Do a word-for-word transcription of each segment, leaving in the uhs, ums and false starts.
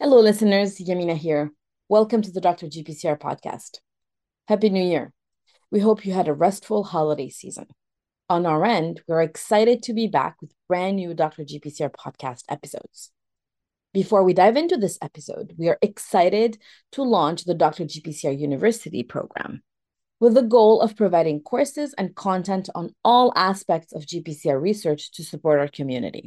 Hello, listeners. Yamina here. Welcome to the Doctor G P C R podcast. Happy New Year. We hope you had a restful holiday season. On our end, we're excited to be back with brand new Doctor G P C R podcast episodes. Before we dive into this episode, we are excited to launch the Doctor G P C R University program with the goal of providing courses and content on all aspects of G P C R research to support our community.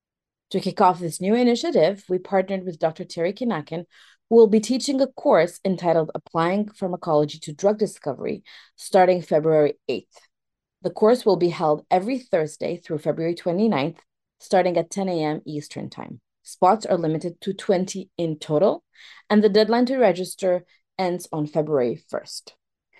To kick off this new initiative, we partnered with Doctor Terry Kinakin, who will be teaching a course entitled Applying Pharmacology to Drug Discovery starting February eighth. The course will be held every Thursday through February twenty-ninth, starting at ten a.m. Eastern Time. Spots are limited to twenty in total, and the deadline to register ends on February first.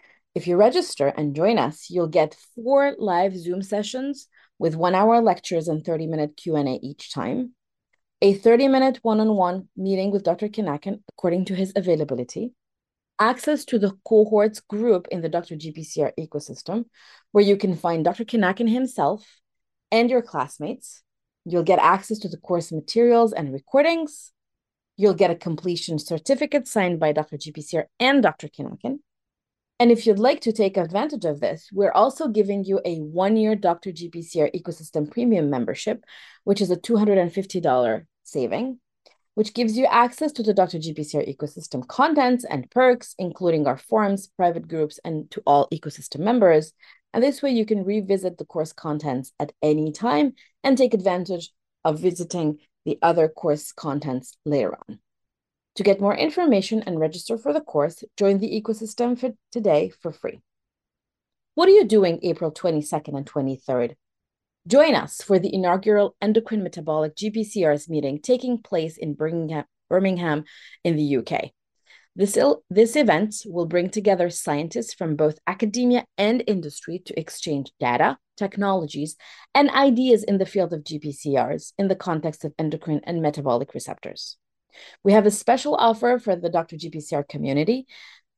If you register and join us, you'll get four live Zoom sessions with one-hour lectures and thirty-minute Q and A each time, a thirty-minute one-on-one meeting with Doctor Kinakin according to his availability, access to the cohorts group in the Doctor G P C R ecosystem, where you can find Doctor Kinakin himself and your classmates. You'll get access to the course materials and recordings. You'll get a completion certificate signed by Doctor G P C R and Doctor Kinakin. And if you'd like to take advantage of this, we're also giving you a one-year Doctor G P C R Ecosystem Premium membership, which is a two hundred fifty dollars saving, which gives you access to the Doctor G P C R ecosystem contents and perks, including our forums, private groups, and to all ecosystem members. And this way you can revisit the course contents at any time and take advantage of visiting the other course contents later on. To get more information and register for the course, join the ecosystem for today for free. What are you doing April twenty-second and twenty-third? Join us for the inaugural Endocrine Metabolic G P C Rs meeting taking place in Birmingham, Birmingham in the U K. This, this event will bring together scientists from both academia and industry to exchange data, technologies, and ideas in the field of G P C Rs in the context of endocrine and metabolic receptors. We have a special offer for the Doctor G P C R community.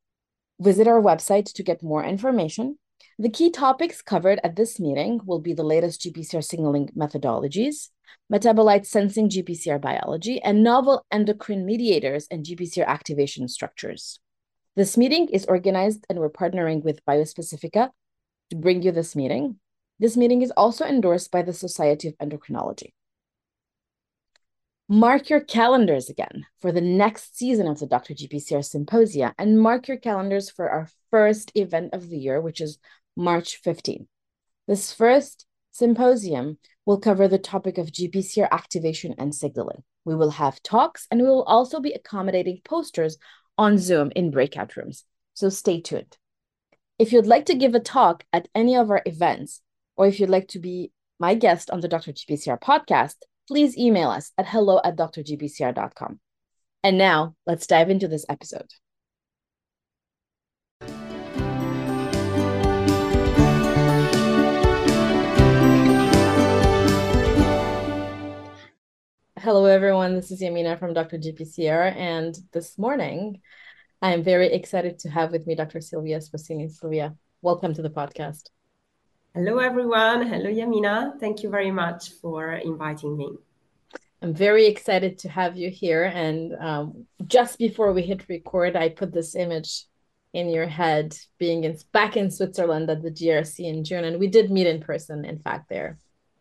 Visit our website to get more information. The key topics covered at this meeting will be the latest G P C R signaling methodologies, metabolite sensing G P C R biology, and novel endocrine mediators and G P C R activation structures. This meeting is organized and we're partnering with Biospecifica to bring you this meeting. This meeting is also endorsed by the Society of Endocrinology. Mark your calendars again for the next season of the Doctor G P C R Symposia, and mark your calendars for our first event of the year, which is March fifteenth. This first symposium will cover the topic of G P C R activation and signaling. We will have talks, and we will also be accommodating posters on Zoom in breakout rooms, so stay tuned. If you'd like to give a talk at any of our events, or if you'd like to be my guest on the Doctor G P C R podcast, please email us at hello at d r g p c r dot com. And now, let's dive into this episode. Hello, everyone. This is Yamina from Doctor G P C R, and this morning, I am very excited to have with me Doctor Silvia Sposini. Silvia, welcome to the podcast. Hello, everyone. Hello, Yamina. Thank you very much for inviting me. I'm very excited to have you here. And um, just before we hit record, I put this image in your head being in, back in Switzerland at the G R C in June. And we did meet in person, in fact, there.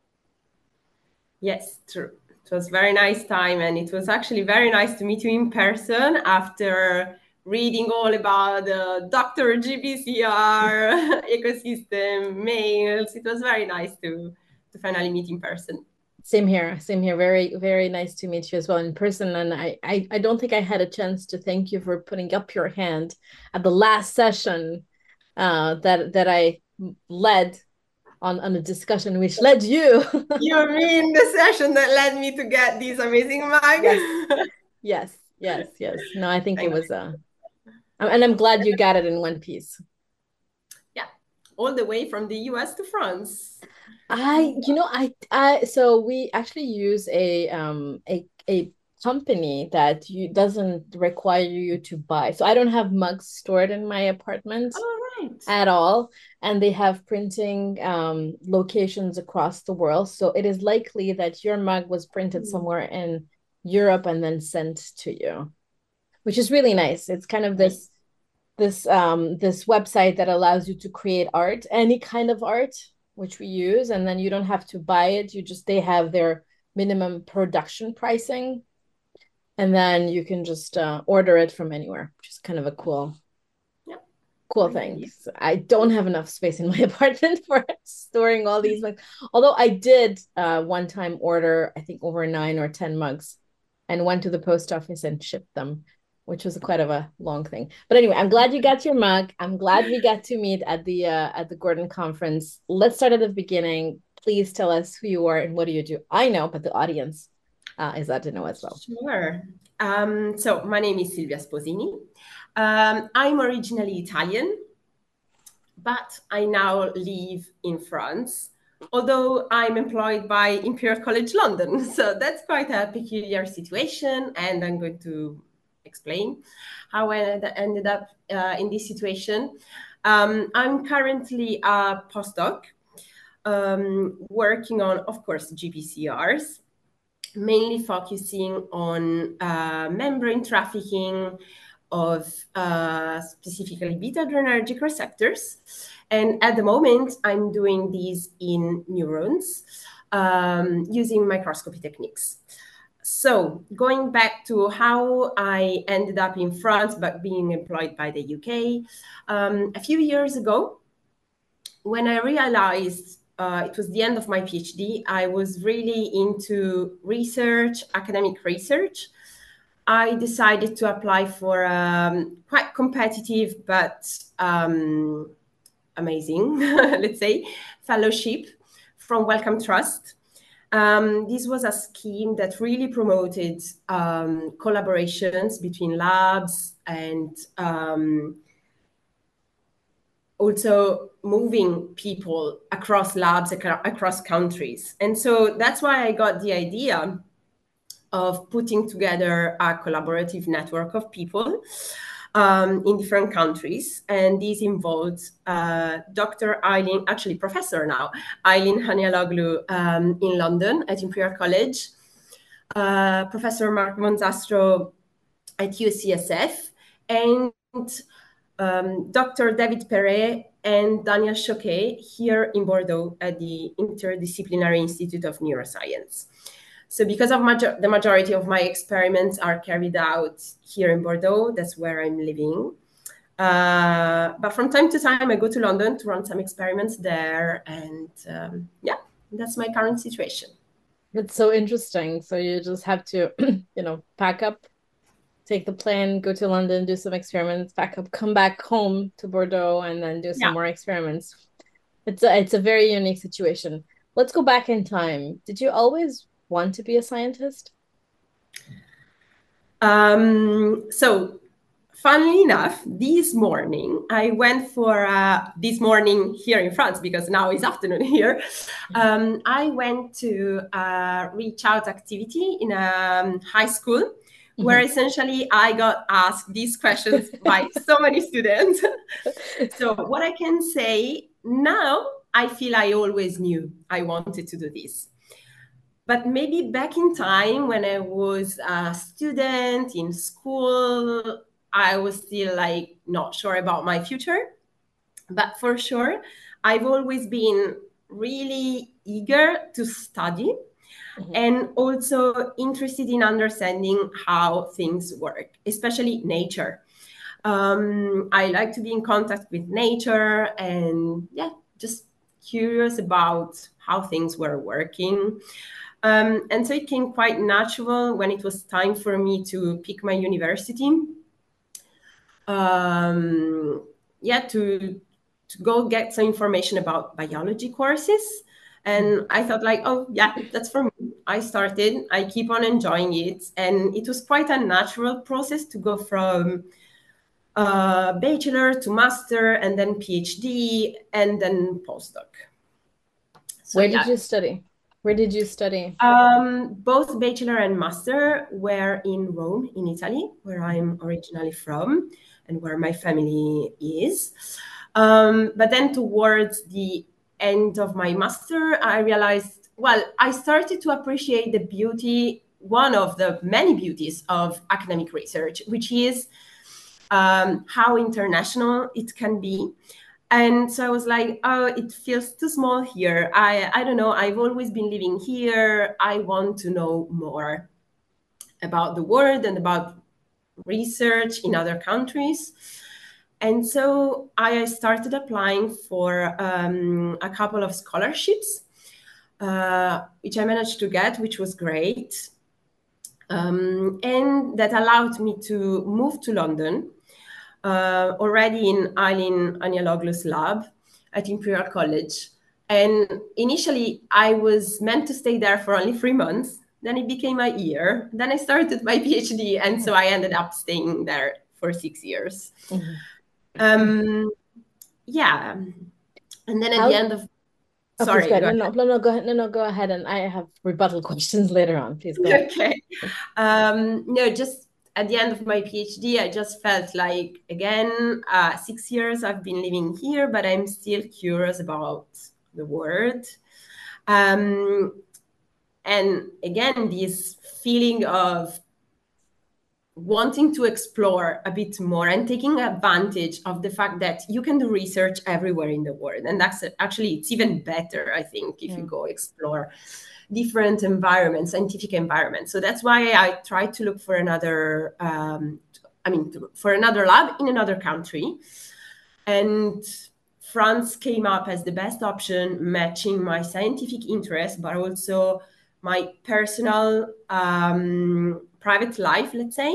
Yes, true. It was a very nice time. And it was actually very nice to meet you in person after reading all about the Doctor G P C R ecosystem, mails. It was very nice to, to finally meet in person. Same here. Same here. Very, very nice to meet you as well in person. And I, I, I don't think I had a chance to thank you for putting up your hand at the last session uh, that that I led on, on a discussion which led you. You mean the session that led me to get these amazing mug? Yes, yes, yes, yes. No, I think thank it was, uh, and I'm glad you got it in one piece. Yeah, all the way from the U S to France. I, you know, I, I, so we actually use a, um, a, a company that you doesn't require you to buy. So I don't have mugs stored in my apartment oh, right. at all. And they have printing um, locations across the world. So it is likely that your mug was printed mm. somewhere in Europe and then sent to you, which is really nice. It's kind of this this um this website that allows you to create art, any kind of art, which we use, and then you don't have to buy it. You just they have their minimum production pricing, and then you can just uh, order it from anywhere, which is kind of a cool cool thing. So I don't have enough space in my apartment for storing all these mugs. Although I did uh, one time order, I think over nine or ten mugs, and went to the post office and shipped them, which was quite of a long thing. But anyway, I'm glad you got your mug. I'm glad we got to meet at the uh, at the Gordon conference. Let's start at the beginning. Please tell us who you are and what do you do. I know, but the audience uh, is glad to know as well. Sure. Um, so my name is Silvia Sposini. Um, I'm originally Italian, but I now live in France, although I'm employed by Imperial College London. So that's quite a peculiar situation, and I'm going to explain how I ended up uh, in this situation. Um, I'm currently a postdoc um, working on, of course, G P C Rs, mainly focusing on uh, membrane trafficking of uh, specifically beta-adrenergic receptors. And at the moment, I'm doing these in neurons um, using microscopy techniques. So going back to how I ended up in France, but being employed by the U K, um, a few years ago, when I realized uh, it was the end of my PhD, I was really into research, academic research. I decided to apply for a um, quite competitive but um, amazing, let's say, fellowship from Wellcome Trust. Um, this was a scheme that really promoted um, collaborations between labs and um, also moving people across labs, across countries. And so that's why I got the idea of putting together a collaborative network of people um, in different countries. And this involved uh, Doctor Eileen, actually professor now, Eileen Hanialoglu um, in London at Imperial College, uh, Professor Mark Monzastro at U C S F, and um, Doctor David Perret and Daniel Choquet here in Bordeaux at the Interdisciplinary Institute of Neuroscience. So because of major the majority of my experiments are carried out here in Bordeaux, that's where I'm living. Uh, but from time to time, I go to London to run some experiments there. And um, yeah, that's my current situation. It's so interesting. So you just have to, you know, pack up, take the plane, go to London, do some experiments, pack up, come back home to Bordeaux, and then do some yeah. more experiments. It's a, it's a very unique situation. Let's go back in time. Did you always want to be a scientist? Um, so funnily enough, this morning I went for uh, this morning here in France, because now it's afternoon here. Um, I went to a reach out activity in a high school where mm-hmm. essentially I got asked these questions by so many students. So what I can say now, I feel I always knew I wanted to do this. But maybe back in time when I was a student in school, I was still like not sure about my future. But for sure, I've always been really eager to study mm-hmm. and also interested in understanding how things work, especially nature. Um, I like to be in contact with nature and yeah, just curious about how things were working. Um, and so it came quite natural when it was time for me to pick my university. Um, yeah, to, to go get some information about biology courses. And I thought like, oh, yeah, that's for me. I started, I keep on enjoying it. And it was quite a natural process to go from uh, bachelor to master and then PhD and then postdoc. So, Where yeah. did you study? Where did you study? Um, both bachelor and master were in Rome, in Italy, where I'm originally from and where my family is. Um, but then towards the end of my master, I realized, well, I started to appreciate the beauty one of the many beauties of academic research, which is um, how international it can be. And so I was like, oh, it feels too small here. I, I don't know. I've always been living here. I want to know more about the world and about research in other countries. And so I started applying for um, a couple of scholarships, uh, which I managed to get, which was great. Um, and that allowed me to move to London, uh, already in Eileen Anialoglu's lab at Imperial College. And initially, I was meant to stay there for only three months. Then it became a year. Then I started my PhD. And so I ended up staying there for six years. Mm-hmm. Um, yeah. And then at How- the end of Oh, sorry. Go no, no, no, no, go ahead. No, no, go ahead. And I have rebuttal questions later on. Please go ahead. Okay. Um, no, just at the end of my PhD, I just felt like, again, uh, six years I've been living here, but I'm still curious about the world. Um, and again, this feeling of wanting to explore a bit more and taking advantage of the fact that you can do research everywhere in the world. And that's actually, it's even better, I think, if mm. you go explore different environments, scientific environments. So that's why I tried to look for another, um, I mean, for another lab in another country. And France came up as the best option, matching my scientific interest, but also my personal um, private life, let's say.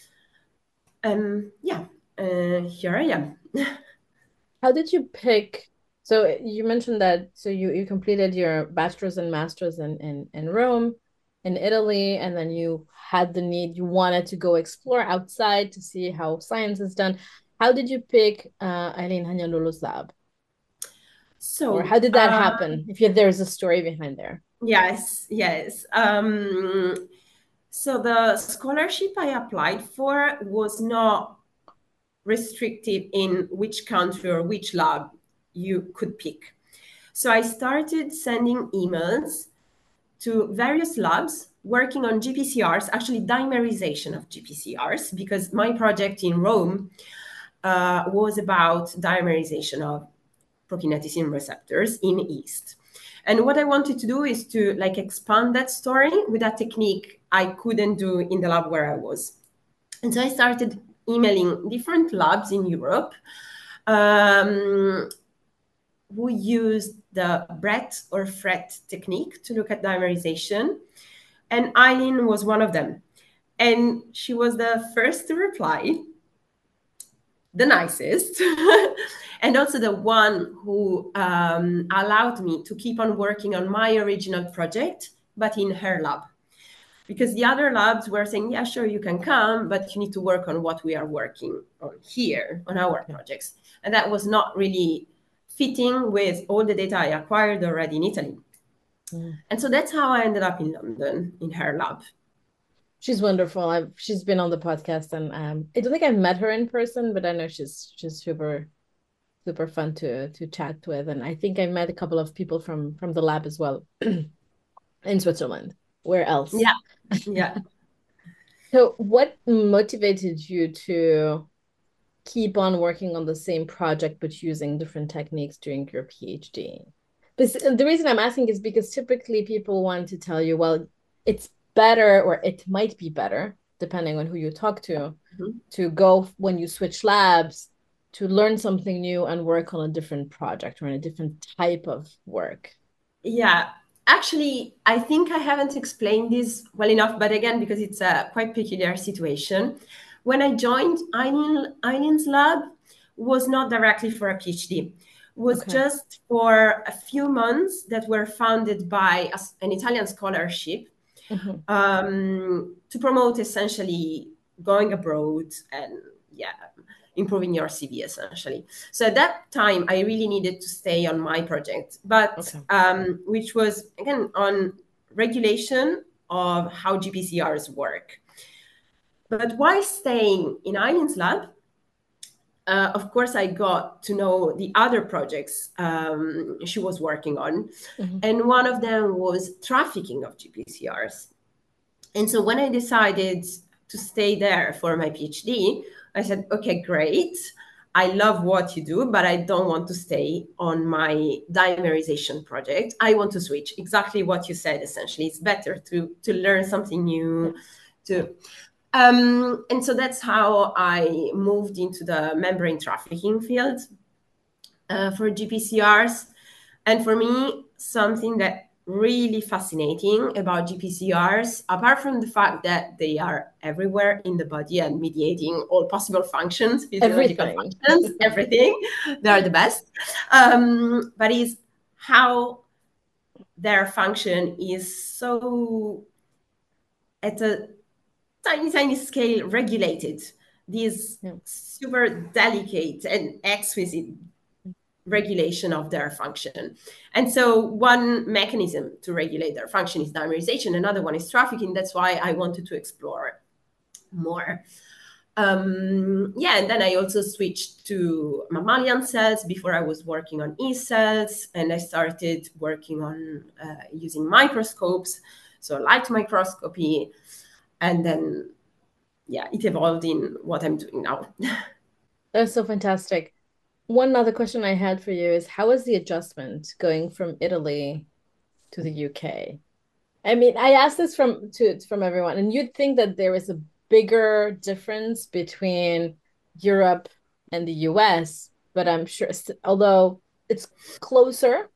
Um, yeah, uh, here I am. How did you pick? So you mentioned that, so you, you completed your bachelor's and master's in, in, in Rome, in Italy, and then you had the need, you wanted to go explore outside to see how science is done. How did you pick uh, Eileen Anialoglu's lab? So, or how did that uh, happen? If you, there's a story behind there. Yes, yes. Um, so the scholarship I applied for was not restricted in which country or which lab you could pick. So I started sending emails to various labs working on G P C Rs, actually dimerization of G P C Rs, because my project in Rome uh, was about dimerization of prokineticin receptors in yeast. And what I wanted to do is to like expand that story with a technique I couldn't do in the lab where I was. And so I started emailing different labs in Europe um, who used the Brett or Fret technique to look at dimerization. And Eileen was one of them. And she was the first to reply, the nicest, and also the one who um, allowed me to keep on working on my original project, but in her lab. Because the other labs were saying, yeah, sure, you can come, but you need to work on what we are working on here, on our okay. projects. And that was not really fitting with all the data I acquired already in Italy. Mm. And so that's how I ended up in London, in her lab. She's wonderful. I've she's been on the podcast, and um, I don't think I've met her in person, but I know she's she's super, super fun to to chat with. And I think I met a couple of people from from the lab as well in Switzerland. Where else? Yeah, yeah. So, what motivated you to keep on working on the same project but using different techniques during your PhD? But the reason I'm asking is because typically people want to tell you, well, it's better, or it might be better, depending on who you talk to, mm-hmm. to go when you switch labs to learn something new and work on a different project or on a different type of work. Yeah, actually, I think I haven't explained this well enough, but again, because it's a quite peculiar situation. When I joined Eileen, Eileen's lab, was not directly for a PhD. Was okay. just for a few months that were founded by a, an Italian scholarship mm-hmm. um, to promote essentially going abroad and yeah, improving your C V essentially. So at that time, I really needed to stay on my project, but okay. um, which was again on regulation of how G P C Rs work. But while staying in Eileen's lab, Uh, of course, I got to know the other projects um, she was working on. Mm-hmm. And one of them was trafficking of G P C Rs. And so when I decided to stay there for my PhD, I said, okay, great. I love what you do, but I don't want to stay on my dimerization project. I want to switch. Exactly what you said, essentially. It's better to, to learn something new. To, um, and so that's how I moved into the membrane trafficking field uh, for G P C Rs. And for me, something that really fascinating about G P C Rs, apart from the fact that they are everywhere in the body and mediating all possible functions, physiological Everything. functions, everything, they are the best. Um, but is how their function is so at a tiny, tiny scale regulated. These Yeah. super delicate and exquisite regulation of their function. And so one mechanism to regulate their function is dimerization. Another one is trafficking. That's why I wanted to explore more. Um, yeah, and then I also switched to mammalian cells. Before I was working on E cells, and I started working on uh, using microscopes, so light microscopy, and then yeah, it evolved in what I'm doing now. That's so fantastic. One other question I had for you is how is the adjustment going from Italy to the U K? I mean, I asked this from to from everyone, and you'd think that there is a bigger difference between Europe and the U S, but I'm sure, although it's closer,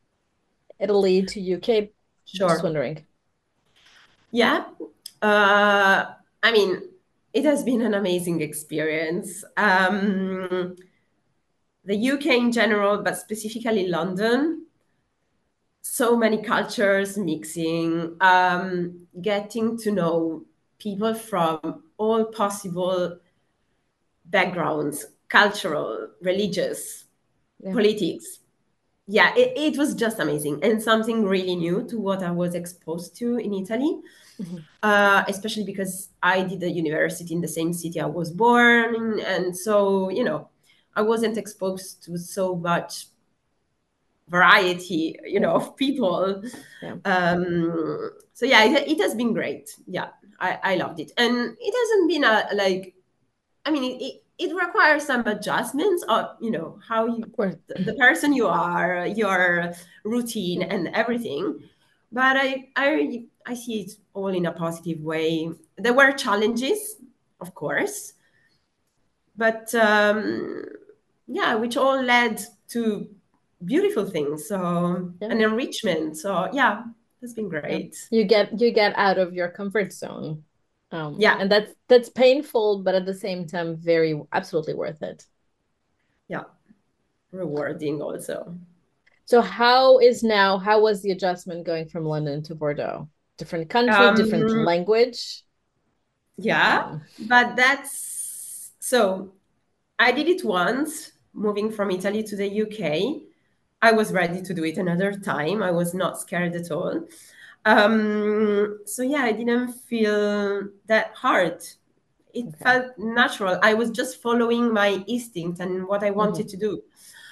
Italy to U K, just Sure. wondering. Yeah. Uh, I mean, it has been an amazing experience. Um, the U K in general, but specifically London, so many cultures mixing, um, getting to know people from all possible backgrounds, cultural, religious, Yeah. politics. Yeah, it, it was just amazing and something really new to what I was exposed to in Italy. Mhm. Uh, especially because I did the university in the same city I was born in, and so you know, I wasn't exposed to so much variety, you know, of people. Yeah. Um, so yeah, it, it has been great. Yeah, I, I loved it, and it hasn't been a like. I mean, it, it, it requires some adjustments of you know how you Of course. the person you are, your routine, and everything. But I I I see it all in a positive way. There were challenges, of course, but um, yeah, which all led to beautiful things. So Yeah. an enrichment. So yeah, it's been Yeah. great. You get you get out of your comfort zone. Um, Yeah, and that's that's painful, but at the same time, very absolutely worth it. yeah, rewarding also. So how is now, how was the adjustment going from London to Bordeaux? Different country, different Um, language. yeah, Um, but that's so I did it once, moving from Italy to the U K. I was ready to do it another time. I was not scared at all. Um, so yeah, I didn't feel that hard. It okay. felt natural. I was just following my instinct and what I Mm-hmm. wanted to do.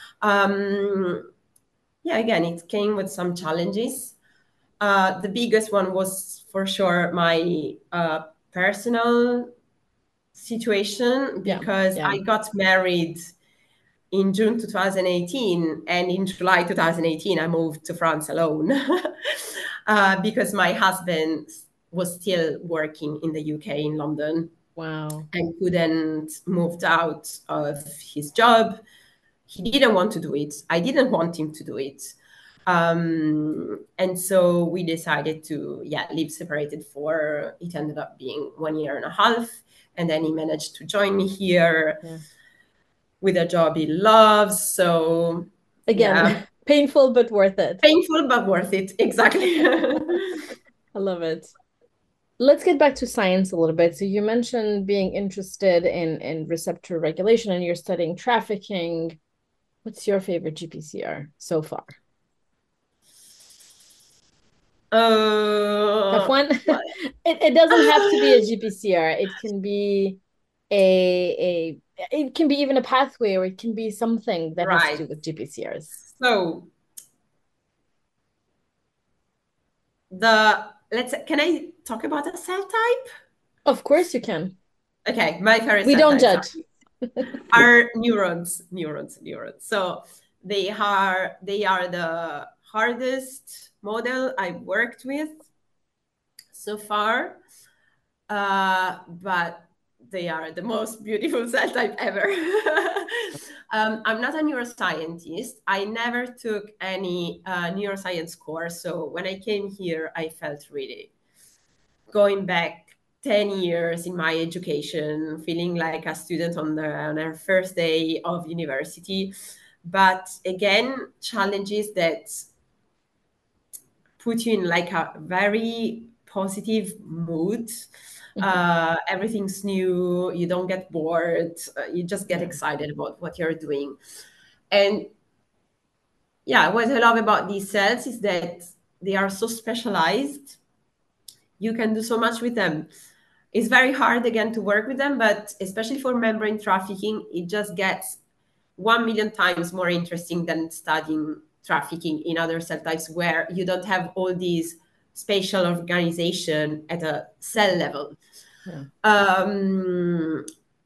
Um, yeah, again, it came with some challenges. Uh, the biggest one was for sure my uh, personal situation Yeah. because Yeah. I got married in June twenty eighteen, and in July twenty eighteen, I moved to France alone uh, because my husband was still working in the U K in London Wow. and couldn't moved out of his job. He didn't want to do it. I didn't want him to do it. Um, and so we decided to, yeah, live separated for, it ended up being one year and a half. And then he managed to join me here Yeah. with a job he loves. So, Again, yeah, painful but worth it. painful but worth it. Exactly. I love it. Let's get back to science a little bit. So you mentioned being interested in in receptor regulation and you're studying trafficking. What's your favorite G P C R so far? Tough uh, one. well, It it doesn't have to be a G P C R. It can be a a it can be even a pathway or it can be something that has to right. do with G P C Rs. So the let's, can I talk about a cell type? Of course you can. Okay, my favorite We cell don't types are, judge. are neurons, neurons, neurons. So they are they are the hardest model I've worked with so far, uh, but they are the most beautiful cell type ever. um, I'm not a neuroscientist. I never took any uh, neuroscience course. So when I came here, I felt really going back ten years in my education, feeling like a student on, the, on our first day of university. But again, challenges that put you in like a very positive mood. Uh, everything's new. You don't get bored. Uh, you just get Yeah. excited about what you're doing. And yeah, what I love about these cells is that they are so specialized. You can do so much with them. It's very hard again to work with them, but especially for membrane trafficking, it just gets one million times more interesting than studying trafficking in other cell types where you don't have all these spatial organization at a cell level. Yeah. Um,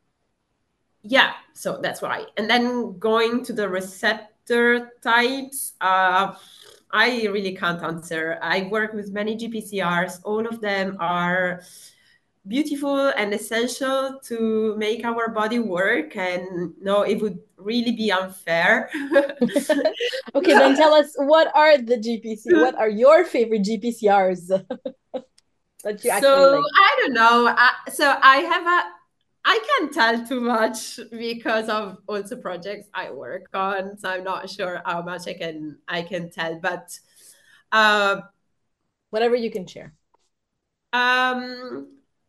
yeah, so that's why. And then going to the receptor types, uh, I really can't answer. I work with many G P C Rs. All of them are beautiful and essential to make our body work. And no, it would really be unfair. Okay, then tell us, what are the G P C? What are your favorite G P C Rs that you actually So like? I don't know. I, so I have a, I can't tell too much because of also projects I work on. So I'm not sure how much I can I can tell. But uh, Whatever you can share. um,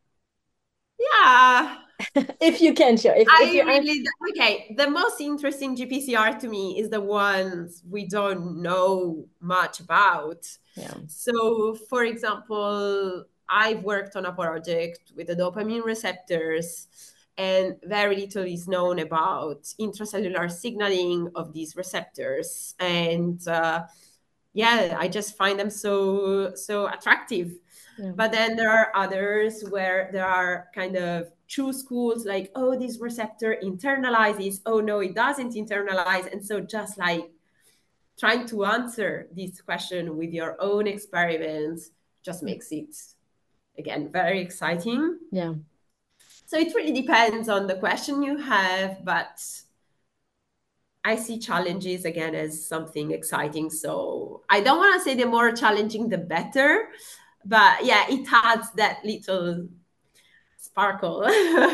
yeah, If you can share. If if I you're really okay. The most interesting G P C R to me is the ones we don't know much about. yeah. So, for example, I've worked on a project with the dopamine receptors, and very little is known about intracellular signaling of these receptors. And uh, yeah, I just find them so so attractive. Yeah. But then there are others where there are kind of true schools like, oh, this receptor internalizes, oh no, it doesn't internalize. And so just like trying to answer this question with your own experiments just makes it again very exciting. Yeah. So it really depends on the question you have, but I see challenges again as something exciting. So I don't want to say the more challenging, the better, but yeah, it adds that little sparkle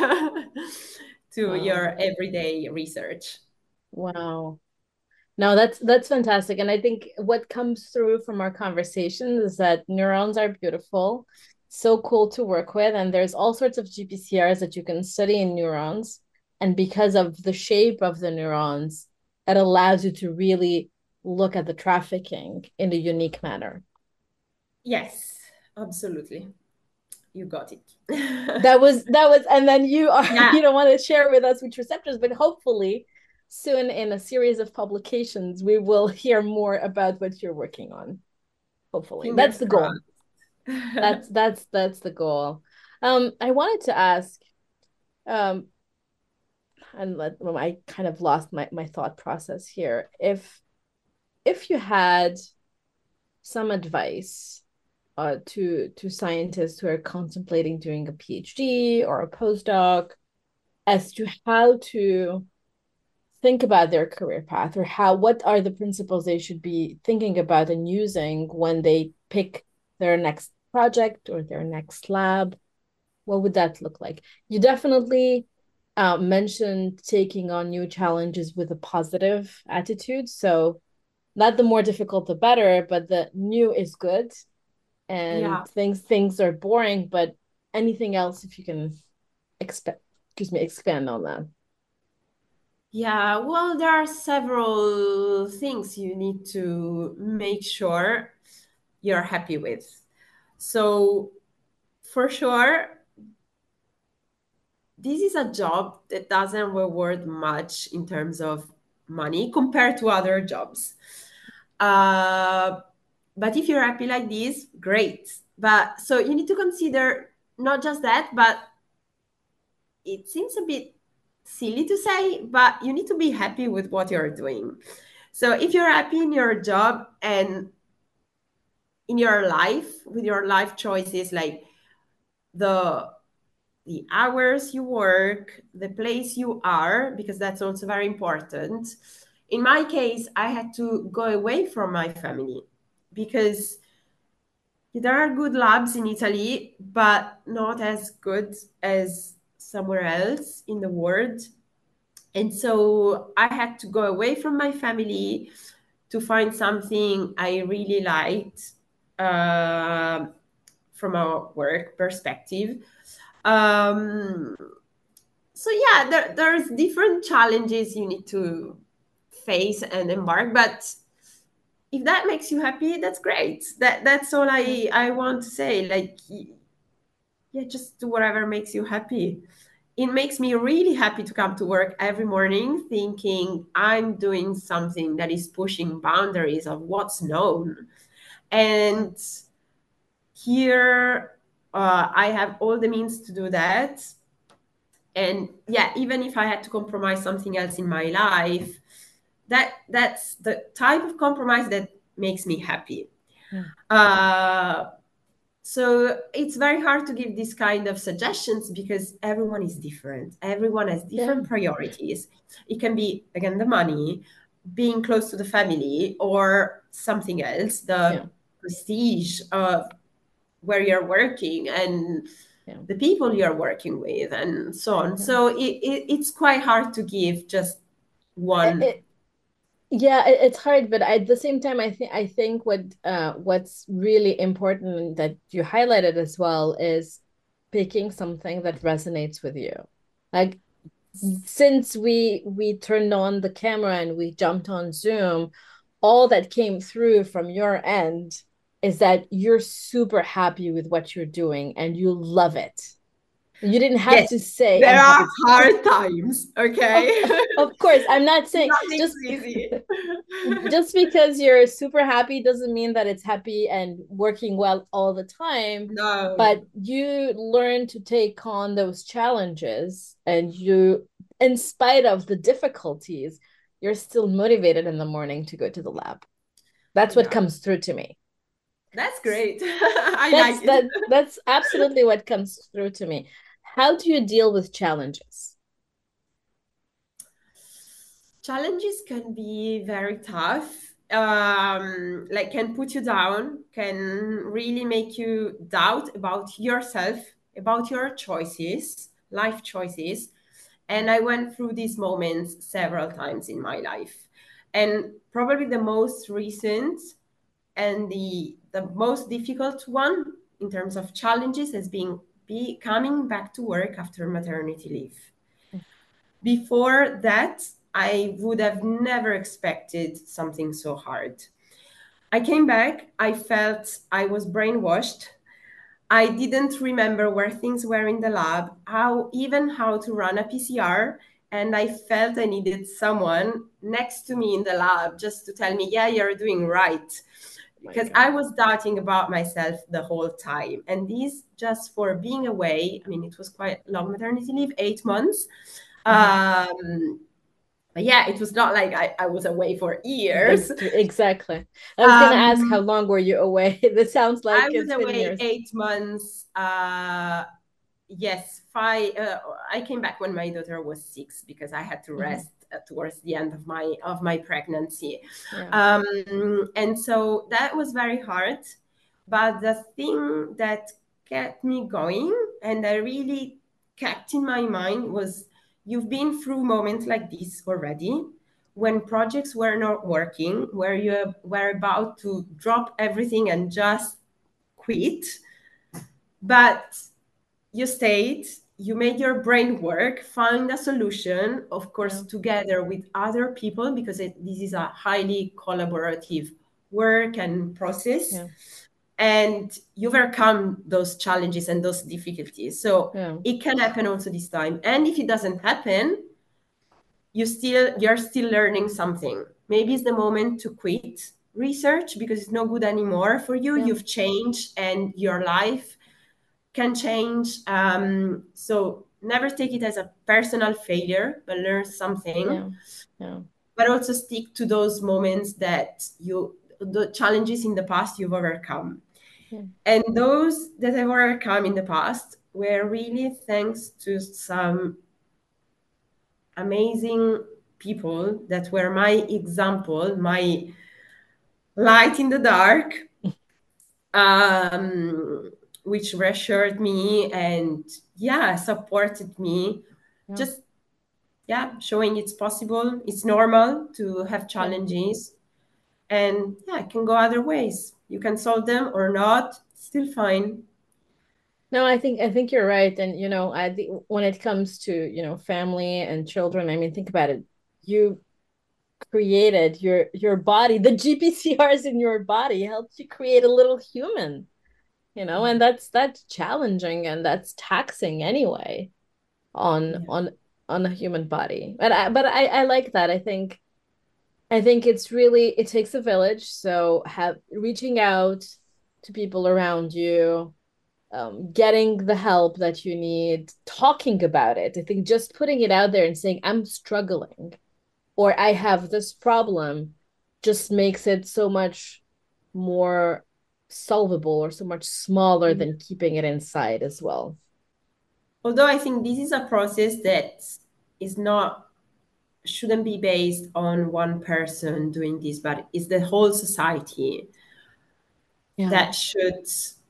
to Wow. your everyday research. Wow. No, that's that's fantastic. And I think what comes through from our conversations is that neurons are beautiful, so cool to work with, and there's all sorts of G P C Rs that you can study in neurons. And because of the shape of the neurons, it allows you to really look at the trafficking in a unique manner. Yes, absolutely. You got it. That was that was, and then you are Yeah, you don't want to share with us which receptors, but hopefully soon in a series of publications we will hear more about what you're working on. Hopefully. That's fingers the goal. crossed. That's that's that's the goal. Um, I wanted to ask, um, and let, well, I kind of lost my my thought process here. If if you had some advice uh, to to scientists who are contemplating doing a PhD or a postdoc as to how to think about their career path, or how what are the principles they should be thinking about and using when they pick their next project or their next lab, what would that look like? You definitely uh, mentioned taking on new challenges with a positive attitude. So not the more difficult, the better, but the new is good, Yeah. and things things are boring. But anything else, if you can expect, excuse me, expand on that. Yeah, well, there are several things you need to make sure you're happy with. So, for sure, this is a job that doesn't reward much in terms of money compared to other jobs. Uh, but if you're happy like this, great. but so you need to consider not just that, but it seems a bit silly to say, but you need to be happy with what you're doing. So if you're happy in your job and in your life, with your life choices, like the the hours you work, the place you are, because that's also very important. In my case, I had to go away from my family because there are good labs in Italy, but not as good as somewhere else in the world. And so I had to go away from my family to find something I really liked uh, from a work perspective. Um, so yeah, there, there's different challenges you need to face and embark, but if that makes you happy, that's great. That that's all I I want to say. Like, yeah, just do whatever makes you happy. It makes me really happy to come to work every morning thinking I'm doing something that is pushing boundaries of what's known. And here uh, I have all the means to do that. And yeah, even if I had to compromise something else in my life, that that's the type of compromise that makes me happy. Yeah. Uh, so it's very hard to give this kind of suggestions because everyone is different. Everyone has different Yeah. priorities. It can be, again, the money, being close to the family, or something else, the Yeah. prestige of where you're working and Yeah. the people you're working with, and so on. Yeah. So it, it, it's quite hard to give just It, one. it, yeah, it, it's hard, but at the same time, I think I think what uh what's really important that you highlighted as well is picking something that resonates with you. Like since we we turned on the camera and we jumped on Zoom, all that came through from your end is that you're super happy with what you're doing and you love it. You didn't have Yes, to say I'm there are happy. hard times, Of, okay? of course, I'm not saying Nothing's just easy. just because you're super happy doesn't mean that it's happy and working well all the time, but No. you learn to take on those challenges and you, in spite of the difficulties, you're still motivated in the morning to go to the lab. That's what Yeah, comes through to me. that's great. I That's like it. that that's absolutely what comes through to me. How do you deal with challenges? Challenges can be very tough. Um, like can put you down, can really make you doubt about yourself, about your choices, life choices. And I went through these moments several times in my life. And probably the most recent and the the most difficult one in terms of challenges has been be coming back to work after maternity leave. Before that, I would have never expected something so hard. I came back, I felt I was brainwashed. I didn't remember where things were in the lab, how even how to run a P C R, and I felt I needed someone next to me in the lab just to tell me, yeah, you're doing right. My Because God. I was doubting about myself the whole time. And this just for being away, I mean, it was quite long maternity leave, eight months. Mm-hmm. Um, but yeah, it was not like I, I was away for years. Like exactly. I was gonna ask how Um, long were you away? This sounds like I was it's been away years. eight months. Uh, yes, five. Uh, I came back when my daughter was six because I had to Mm-hmm. rest uh, towards the end of my of my pregnancy, Yeah. um, and so that was very hard. But the thing that kept me going and I really kept in my mind was you've been through moments like this already when projects were not working, where you were about to drop everything and just quit, but you stayed, you made your brain work, find a solution, of course, Yeah. together with other people, because it, this is a highly collaborative work and process. Yeah. And you overcome those challenges and those difficulties. So Yeah. it can happen also this time. And if it doesn't happen, you still you're still learning something. Maybe it's the moment to quit. research because it's no good anymore for you. Yeah. You've changed and your life can change. Um, so never take it as a personal failure, but learn something. Yeah. Yeah. But also stick to those moments that you, the challenges in the past you've overcome. Yeah. And those that I've overcome in the past were really thanks to some amazing people that were my example, my light in the dark, um, which reassured me and, yeah, supported me. Yeah. Just, yeah, showing it's possible, it's normal to have Yeah. challenges, and yeah, it can go other ways. You can solve them or not, still fine. No, I think I think you're right. And you know, I think when it comes to, you know, family and children, I mean, think about it. You created your your body, the G P C Rs in your body helped you create a little human, you know, and that's that's challenging and that's taxing anyway on Yeah. on on a human body. But I but I I like that. I think I think it's really it takes a village. So have reaching out to people around you, um, getting the help that you need, talking about it. I think just putting it out there and saying, I'm struggling or I have this problem just makes it so much more solvable or so much smaller Yeah. than keeping it inside as well. Although I think this is a process that is not, shouldn't be based on one person doing this, but it's the whole society Yeah. that should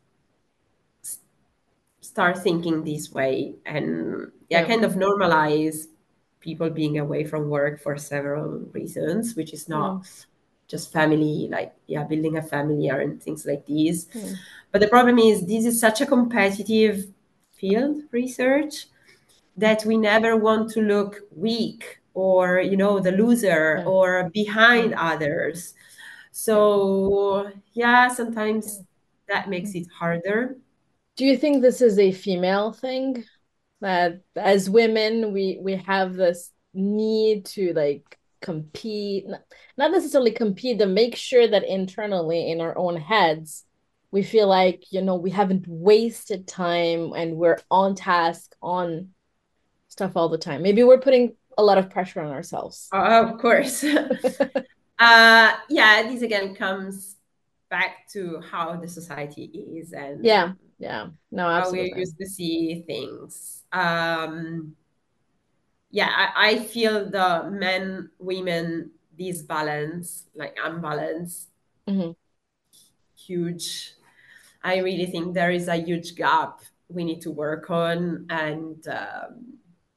start thinking this way and, yeah, Yeah. kind of normalize people being away from work for several reasons, which is Yeah. not just family, like, yeah, building a family or and things like these. Yeah. But the problem is this is such a competitive field, research, that we never want to look weak or, you know, the loser Yeah. or Yeah. behind others. Yeah. So yeah, sometimes Yeah. that makes it harder. Do you think this is a female thing? That as women we we have this need to like compete, not necessarily compete, to make sure that internally in our own heads we feel like, you know, we haven't wasted time and we're on task on stuff all the time. Maybe we're putting a lot of pressure on ourselves. Uh, of course. uh, yeah, this again comes back to how the society is and Yeah, yeah, no, how we absolutely. used to see things. Um, yeah, I, I feel the men, women, this balance, like unbalance, Hmm. huge. I really think there is a huge gap we need to work on. And um,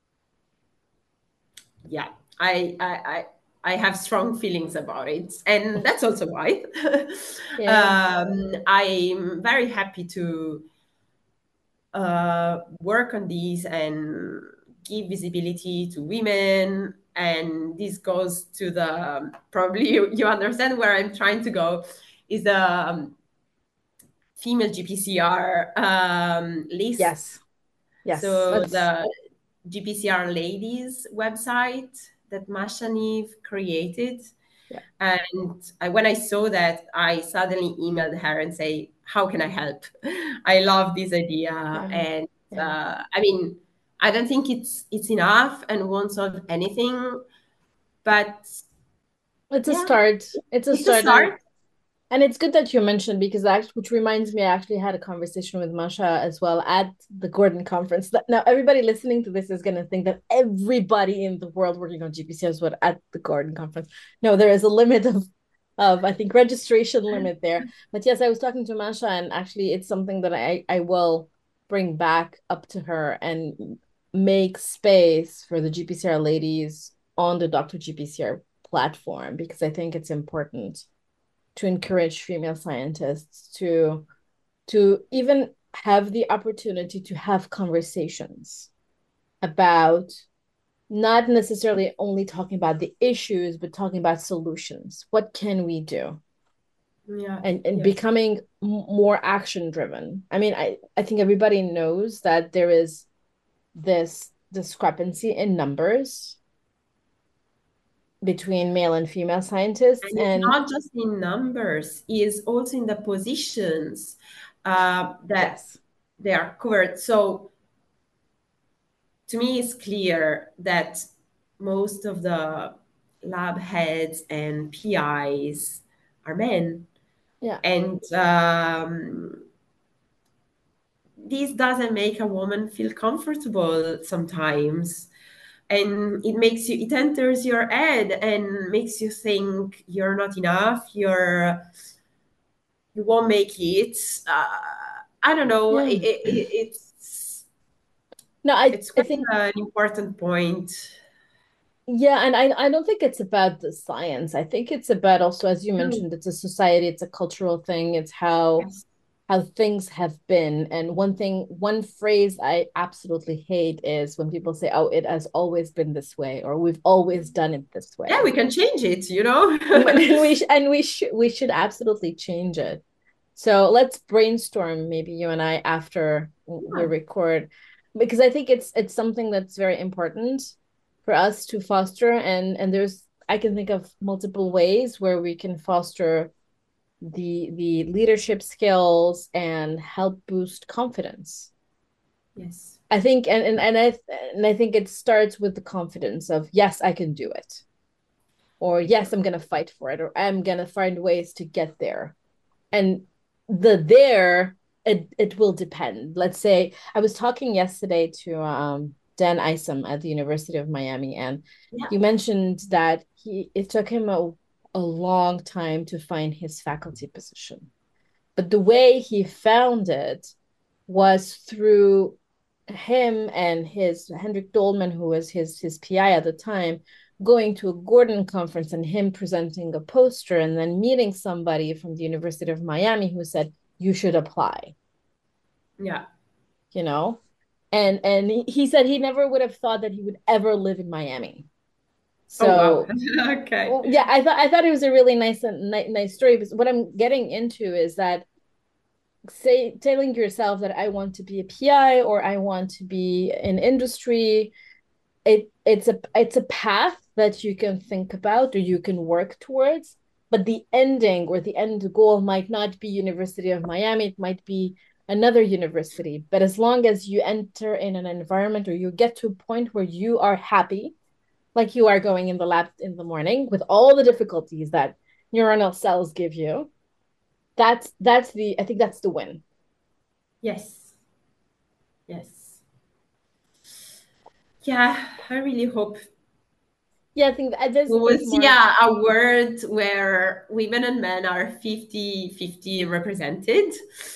yeah, I, I, I, I have strong feelings about it. And that's also why Yeah, um, I'm very happy to uh, work on these and give visibility to women. And this goes to the, probably you, you understand where I'm trying to go, is the um, female G P C R um, list. yes, yes, So that's the G P C R ladies website that Masha Neve created. yeah, And I, when I saw that, I suddenly emailed her and say, "How can I help? I love this idea." yeah, And yeah. uh, I mean, I don't think it's it's enough and won't solve anything, but It's a yeah, start. It's a it's a start. And start. And it's good that you mentioned because actually, which reminds me, I actually had a conversation with Masha as well at the Gordon conference. That now everybody listening to this is going to think that everybody in the world working on G P C was what at the Gordon conference. No, there is a limit of, of I think registration limit there. But yes, I was talking to Masha, and actually, it's something that I I will bring back up to her and make space for the G P C R ladies on the Doctor G P C R platform because I think it's important to encourage female scientists to to even have the opportunity to have conversations about not necessarily only talking about the issues but talking about solutions. What can we do? Yeah, and and yes. becoming more action driven. I mean, i i think everybody knows that there is this discrepancy in numbers between male and female scientists. And it's And not just in numbers, it's also in the positions uh, that yes, they are covered. So to me, it's clear that most of the lab heads and P Is are men. yeah, And um, this doesn't make a woman feel comfortable sometimes. And it makes you, it enters your head and makes you think you're not enough, you're, you won't make it. Uh, I don't know. yeah. It, it, it's No, I it's I quite think an important point. yeah, and I I don't think it's about the science. I think it's about also, as you No. mentioned, it's a society, it's a cultural thing. It's how Yes. how things have been. And one thing, one phrase I absolutely hate is when people say, "Oh, it has always been this way," or "We've always done it this Yeah, way." we can change it, you know? And we sh and we should we should absolutely change it. So let's brainstorm, maybe you and I, after we Yeah. record, because I think it's it's something that's very important for us to foster. And and there's, I can think of multiple ways where we can foster the the leadership skills and help boost confidence. Yes. I think, and and and I and I think it starts with the confidence of, yes, I can do it, or yes, I'm gonna fight for it, or I'm gonna find ways to get there. And the there, it it will depend. Let's say I was talking yesterday to um Dan Isom at the University of Miami, and Yeah. he mentioned that he it took him a, a long time to find his faculty position. But the way he found it was through him and his Hendrik Dolman, who was his his P I at the time, going to a Gordon conference and him presenting a poster, and then meeting somebody from the University of Miami who said, "You should apply," Yeah. you know? And and he, he said he never would have thought that he would ever live in Miami. Oh, wow. So Okay. yeah, I thought I thought it was a really nice nice, nice story. But what I'm getting into is that, say, telling yourself that I want to be a P I or I want to be in industry, it it's a it's a path that you can think about or you can work towards, but the ending or the end goal might not be University of Miami, it might be another university. But as long as you enter in an environment or you get to a point where you are happy, like you are going in the lab in the morning with all the difficulties that neuronal cells give you, that's that's the I think that's the win. Yes. Yes. Yeah, I really hope Yeah, I think that there's we will there's see more. a, a world where women and men are fifty fifty represented.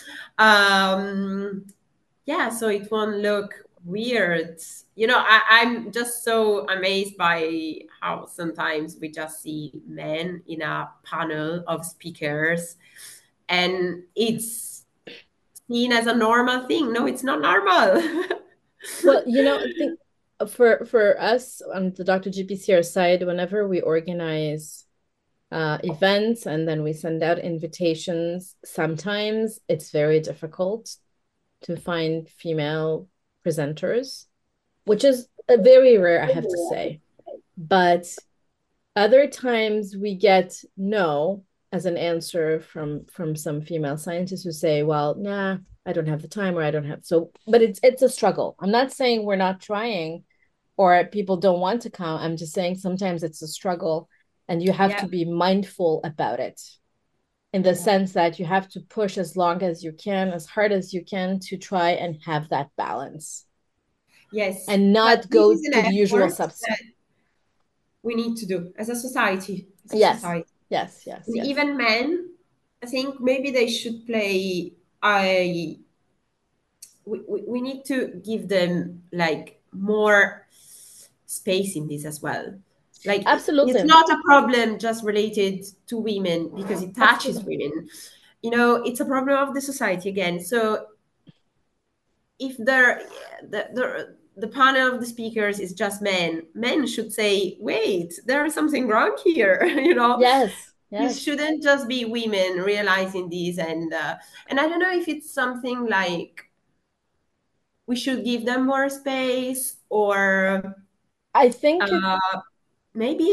Um, yeah, so it won't look weird. You know, I, I'm just so amazed by how sometimes we just see men in a panel of speakers and it's seen as a normal thing. No, it's not normal. Well, you know, I think for for us on the Doctor G P C R side, whenever we organize uh, events and then we send out invitations, sometimes it's very difficult to find female presenters, which is uh, very rare, I have to say. But other times we get no as an answer from from some female scientists who say, "Well, nah, I don't have the time," or "I don't have." So, but it's it's a struggle. I'm not saying we're not trying or people don't want to come. I'm just saying sometimes it's a struggle and you have to Yeah, be mindful about it, in the yeah. sense that you have to push as long as you can, as hard as you can, to try and have that balance Yes. and But not this go is an to the usual effort subs. that we need to do as a society, as a Yes, society. yes, yes, And yes. even men, I think maybe they should play a we, we, we need to give them like more space in this as well. Like it- it's Absolutely. not a problem just related to women because it touches Absolutely. women. You know, it's a problem of the society again. So if there the, the the panel of the speakers is just men, men should say, wait, there is something wrong here. You know, Yes, it yes. shouldn't just be women realizing this. And uh, and I don't know if it's something like we should give them more space or I think it uh, maybe.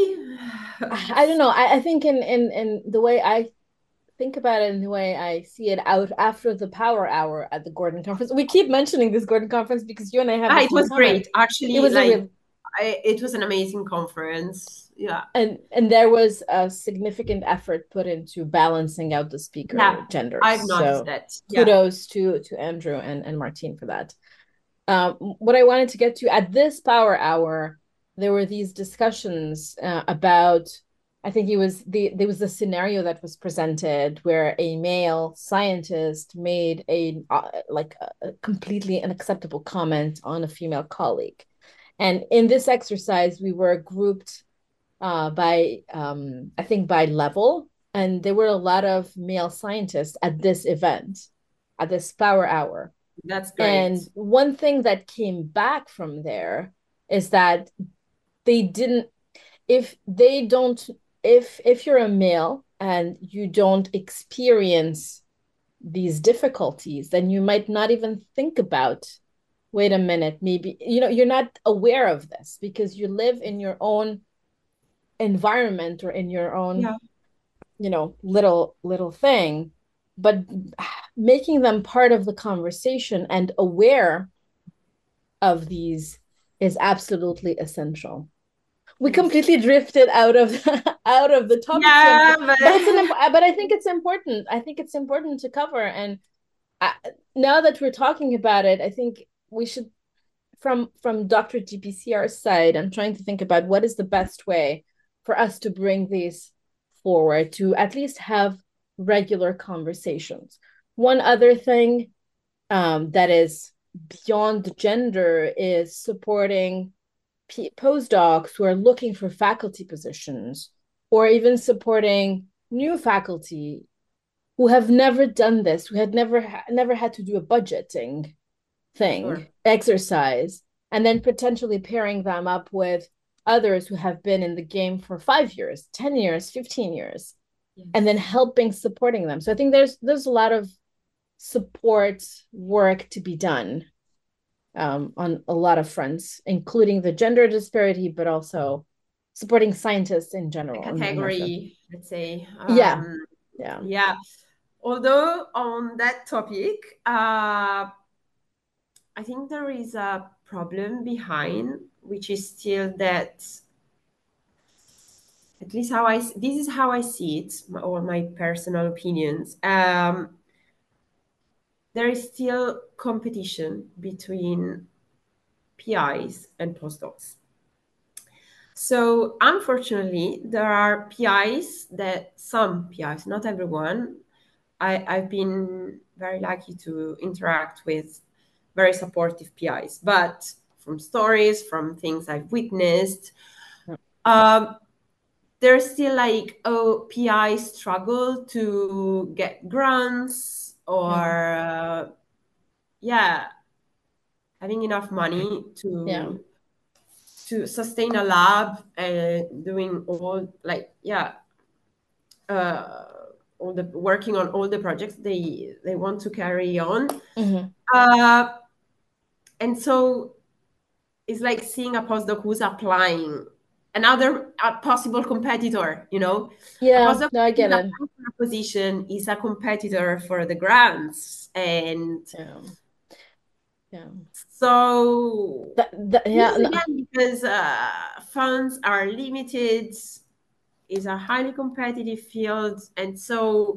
I don't know. I, I think in, in in the way I think about it and the way I see it out after the power hour at the Gordon conference. We keep mentioning this Gordon conference because you and I have Ah, this it in was common. great. It Actually, was a like real I, it was an amazing conference. Yeah. and and there was a significant effort put into balancing out the Yeah, speaker genders. I've noticed So that. Yeah. kudos to to Andrew and, and Martine for that. Um, what I wanted to get to at this power hour, there were these discussions uh, about, I think it was the there was a scenario that was presented where a male scientist made a uh, like a, a completely unacceptable comment on a female colleague. And in this exercise, we were grouped uh, by, um, I think, by level. And there were a lot of male scientists at this event, at this power hour. That's great. And one thing that came back from there is that they didn't, if they don't, if if you're a male and you don't experience these difficulties, then you might not even think about, wait a minute, maybe, you know, you're not aware of this because you live in your own environment or in your own, Yeah. you know, little little thing. But making them part of the conversation and aware of these is absolutely essential. We Yes. completely drifted out of out of the topic here, Yeah, but it's an but but I think it's important. I think it's important to cover. And I, now that we're talking about it, I think we should, from from Doctor G P C R's side, I'm trying to think about what is the best way for us to bring these forward, to at least have regular conversations. One other thing um, that is beyond gender is supporting P- postdocs who are looking for faculty positions, or even supporting new faculty who have never done this, who had never ha- never had to do a budgeting thing, sure. exercise, and then potentially pairing them up with others who have been in the game for five years, ten years, fifteen years, and then Yes. helping supporting them. So I think there's there's a lot of support work to be done um, on a lot of fronts, including the gender disparity, but also supporting scientists in A general in, in their field. category, let's say. Yeah, Um, yeah. yeah. Although on that topic, uh, I think there is a problem behind, which is still that, at least how I, this is how I see it, or my personal opinions. Um, there is still competition between P Is and postdocs. So unfortunately, there are P Is that some P Is, not everyone. I, I've been very lucky to interact with very supportive P Is, but from stories, from things I've witnessed, um, there's still like, oh, P Is struggle to get grants Yeah, or, uh, yeah, having enough money yeah, to to sustain a lab and doing all like yeah uh, all the working on all the projects they they want to carry on. mm-hmm. uh, and so it's like seeing a postdoc who's applying another a possible competitor, you know. A Yeah. postdoc No, I who's get it. applying for a position is a competitor for the grants, and Yeah, yeah. so That, that, this yeah, is no, again because uh, funds are limited, is a highly competitive field, and so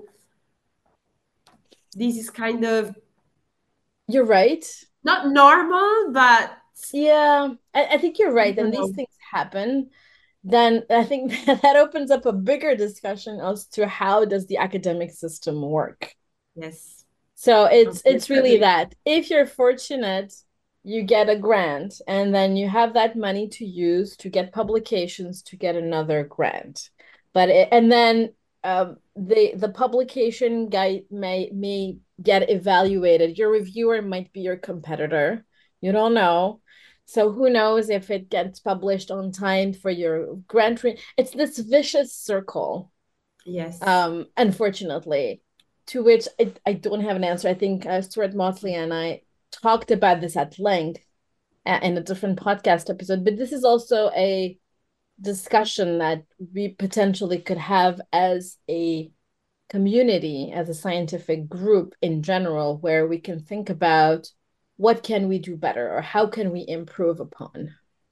this is kind of you're right. not normal, but Yeah, I, I think you're I right. don't And these know. things happen. Then I think that opens up a bigger discussion as to how does the academic system work. Yes, So it's it's really unfortunately, that if you're fortunate, you get a grant, and then you have that money to use to get publications to get another grant. But it, and then um, the the publication guy may may get evaluated. Your reviewer might be your competitor. You don't know. So who knows if it gets published on time for your grant? Re- it's this vicious circle, yes. um, unfortunately, to which I, I don't have an answer. I think uh, Stuart Motley and I talked about this at length uh, in a different podcast episode, but this is also a discussion that we potentially could have as a community, as a scientific group in general, where we can think about what can we do better or how can we improve upon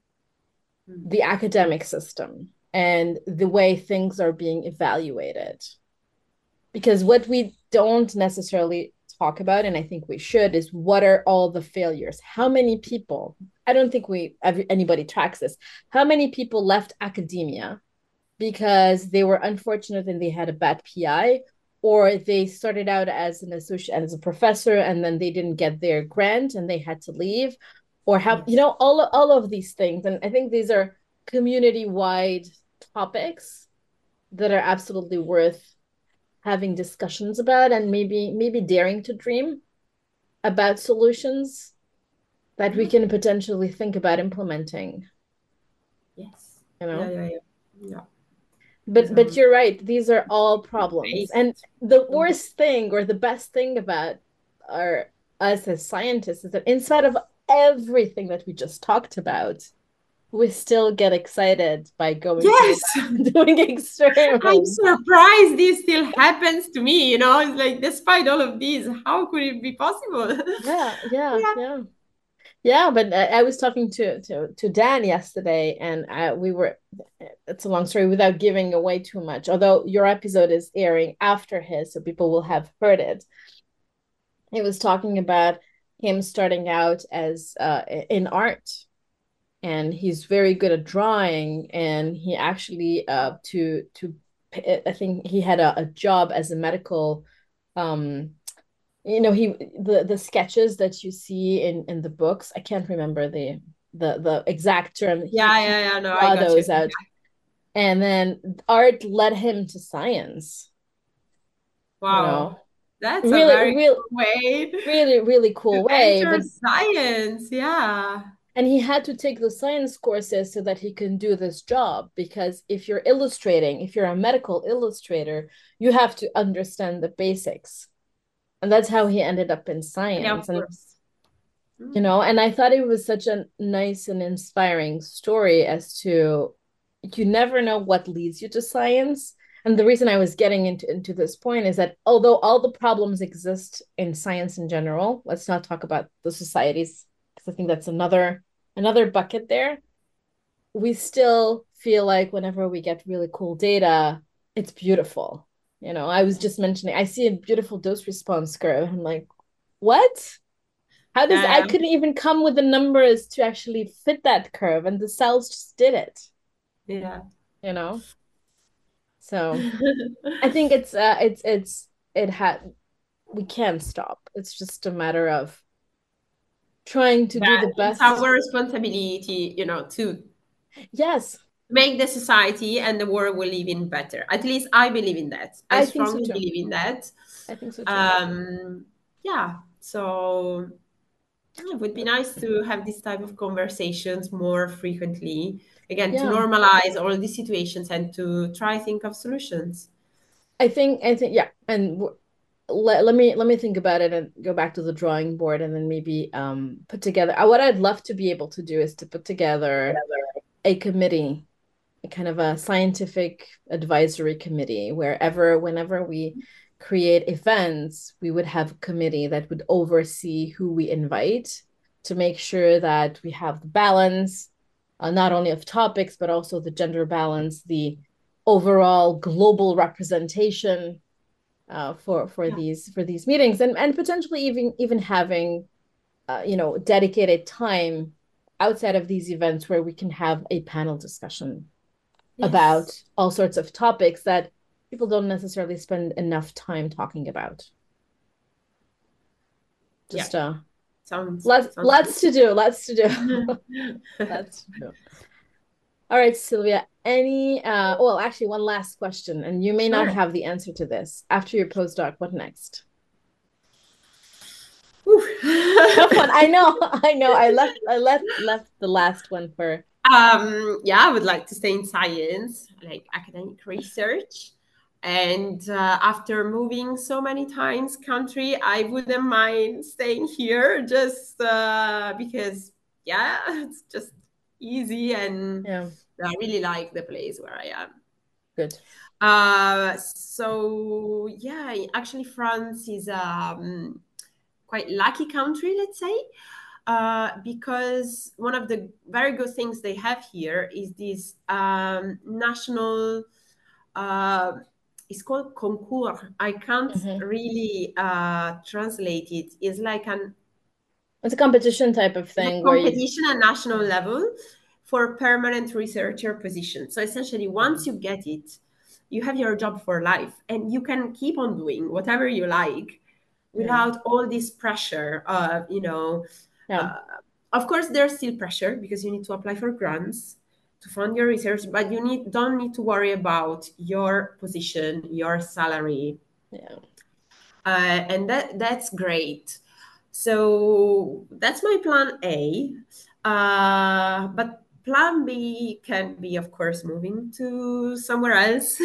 the academic system and the way things are being evaluated. Because what we don't necessarily talk about, and I think we should, is what are all the failures? How many people, I don't think we anybody tracks this, how many people left academia because they were unfortunate and they had a bad P I, or they started out as an associate as a professor and then they didn't get their grant and they had to leave, or how, you know, all all of these things. And I think these are community-wide topics that are absolutely worth having discussions about, and maybe maybe daring to dream about solutions that we can potentially think about implementing. Yes. You know? Yeah, yeah, yeah. Yeah. But but you're right. These are all problems. And the worst thing or the best thing about our us as scientists is that in spite of everything that we just talked about, we still get excited by going yes to doing experiments. I'm surprised this still happens to me, you know. It's like, despite all of these, how could it be possible? Yeah, yeah, yeah. yeah. Yeah, but I, I was talking to to to Dan yesterday, and I, we were. It's a long story without giving away too much. Although your episode is airing after his, so people will have heard it. He was talking about him starting out as uh, in art, and he's very good at drawing. And he actually uh to to I think he had a, a job as a medical um you know, he the the sketches that you see in in the books, I can't remember the the the exact term. He, Yeah, he yeah, yeah. No, I draw got you. those out, and then art led him to science. You know, Wow. That's a really, very real, cool way really, really to cool way. enter But science. Yeah. and he had to take the science courses so that he can do this job, because if you're illustrating, if you're a medical illustrator, you have to understand the basics, and that's how he ended up in Yeah, science. of And course. you know, and I thought it was such a nice and inspiring story as to you never know what leads you to science. And the reason I was getting into, into this point is that although all the problems exist in science in general, let's not talk about the societies, because I think that's another another bucket there. We still feel like whenever we get really cool data, it's beautiful. You know, I was just mentioning, I see a beautiful dose response curve. I'm like, what? How does I Yeah. couldn't even come with the numbers to actually fit that curve, and the cells just did it, Yeah. you know? So I think it's uh it's it's it had we can't stop. It's just a matter of trying to do But the it's best. our responsibility, you know, to Yes, make the society and the world we live in better. At least I believe in that. I I think so strongly too. believe in that. I think so too. Um, yeah. So it would be nice to have this type of conversations more frequently. Again, to Yeah. normalize all these situations and to try think of solutions. I think I think yeah, and let, let me let me think about it and go back to the drawing board, and then maybe um put together uh, what I'd love to be able to do is to put together a committee, a kind of a scientific advisory committee, wherever whenever we create events, we would have a committee that would oversee who we invite to make sure that we have the balance, uh, not only of topics but also the gender balance, the overall global representation uh, for for Yeah. these for these meetings, and and potentially even even having uh, you know, dedicated time outside of these events where we can have a panel discussion about Yes. all sorts of topics that people don't necessarily spend enough time talking about. Yeah. Just uh Sounds lots sounds lots to do, lots to do. good. Lots to do. All right, Sylvia, any uh well, actually one last question, and you may not Sure. have the answer to this. After your postdoc, what next? Tough one. I know, I know. I left I left left the last one for Um, yeah, I would like to stay in science, like academic research. And uh, after moving so many times country, I wouldn't mind staying here just uh, because, yeah, it's just easy, and Yeah. I really like the place where I am. Good. Uh, so yeah, actually, France is um, quite lucky country, let's say, uh, because one of the very good things they have here is this um, national. Uh, it's called concours. I can't Mm-hmm. really uh, translate it. It's like an It's a competition type of like thing where you, competition at national yeah, level for permanent researcher position. So essentially, yeah, once you get it, you have your job for life, and you can keep on doing whatever you like yeah, without all this pressure of, you know, yeah, uh, of course there's still pressure because you need to apply for grants to fund your research, but you need don't need to worry about your position, your salary, yeah. uh, and that that's great. So that's my plan A. Uh, but plan B can be, of course, moving to somewhere else.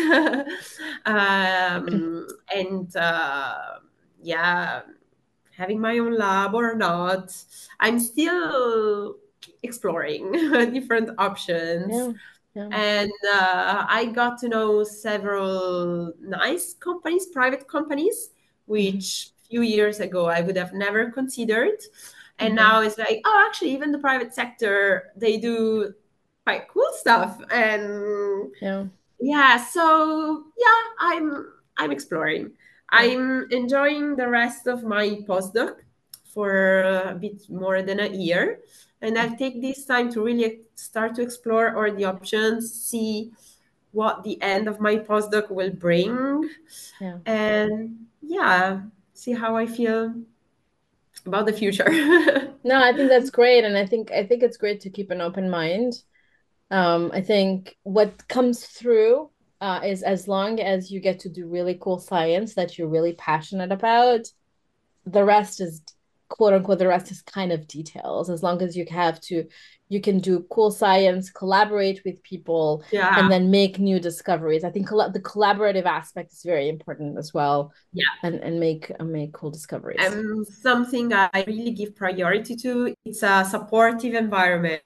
um, and uh, yeah, having my own lab or not. I'm still exploring different options. Yeah, yeah. And uh, I got to know several nice companies, private companies, Mm-hmm. which a few years ago I would have never considered. And Mm-hmm. now it's like, oh, actually, even the private sector, they do quite cool stuff. And Yeah, yeah, so yeah, i'm i'm exploring. yeah, I'm enjoying the rest of my postdoc for a bit more than a year, and I'll take this time to really start to explore all the options, see what the end of my postdoc will bring, yeah. and yeah, see how I feel about the future. No, I think that's great, and I think I think it's great to keep an open mind. Um, I think what comes through uh, is as long as you get to do really cool science that you're really passionate about, the rest is quote unquote, the rest is kind of details. As long as you have to, you can do cool science, collaborate with people, Yeah, and then make new discoveries. I think coll the collaborative aspect is very important as well, yeah. and and make uh, make cool discoveries. And something I really give priority to, it's a supportive environment.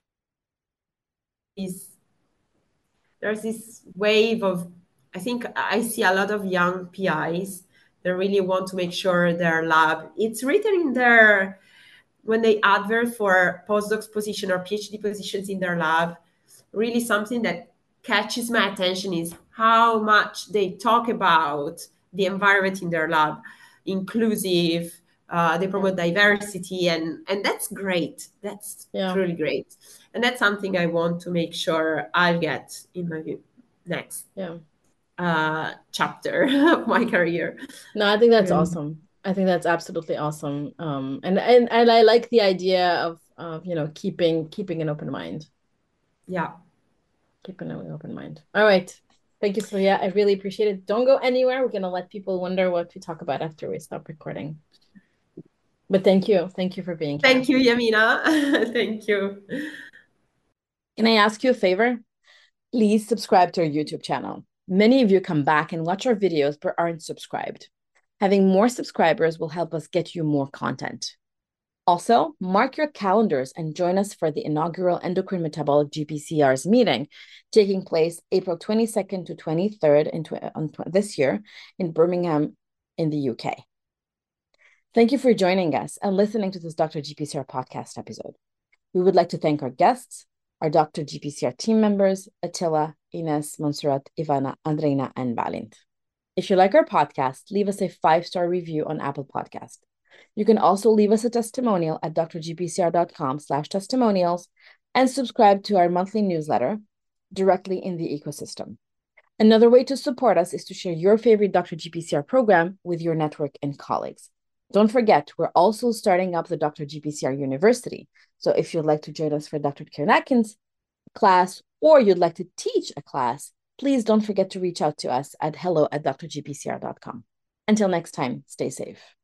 Is there's this wave of, I think I see a lot of young P Is that really want to make sure their lab, it's written in their, when they advert for postdocs position or PhD positions in their lab, really something that catches my attention is how much they talk about the environment in their lab, inclusive, uh, they Yeah, promote diversity, and and that's great. That's yeah, truly great, and that's something I want to make sure I'll get in my next yeah. uh, chapter of my career. No, I think that's Um, awesome. I think that's absolutely awesome. Um, and and and I like the idea of of you know keeping keeping an open mind. yeah. Keeping an open mind. All right. Thank you, Celia. I really appreciate it. Don't go anywhere. We're gonna let people wonder what we talk about after we stop recording. But thank you. Thank you for being here. Thank you, Yamina. Thank you. Can I ask you a favor? Please subscribe to our YouTube channel. Many of you come back and watch our videos but aren't subscribed. Having more subscribers will help us get you more content. Also, mark your calendars and join us for the inaugural Endocrine Metabolic G P C Rs meeting taking place April twenty-second to twenty-third in tw- on tw- this year in Birmingham in the U K. Thank you for joining us and listening to this Doctor G P C R podcast episode. We would like to thank our guests, our Doctor G P C R team members, Attila, Ines, Montserrat, Ivana, Andreina, and Balint. If you like our podcast, leave us a five-star review on Apple Podcast. You can also leave us a testimonial at drgpcr.com slash testimonials and subscribe to our monthly newsletter directly in the ecosystem. Another way to support us is to share your favorite Doctor G P C R program with your network and colleagues. Don't forget, we're also starting up the Doctor G P C R University. So if you'd like to join us for Doctor Karen Atkins class, or you'd like to teach a class, please don't forget to reach out to us at hello at drgpcr.com. Until next time, stay safe.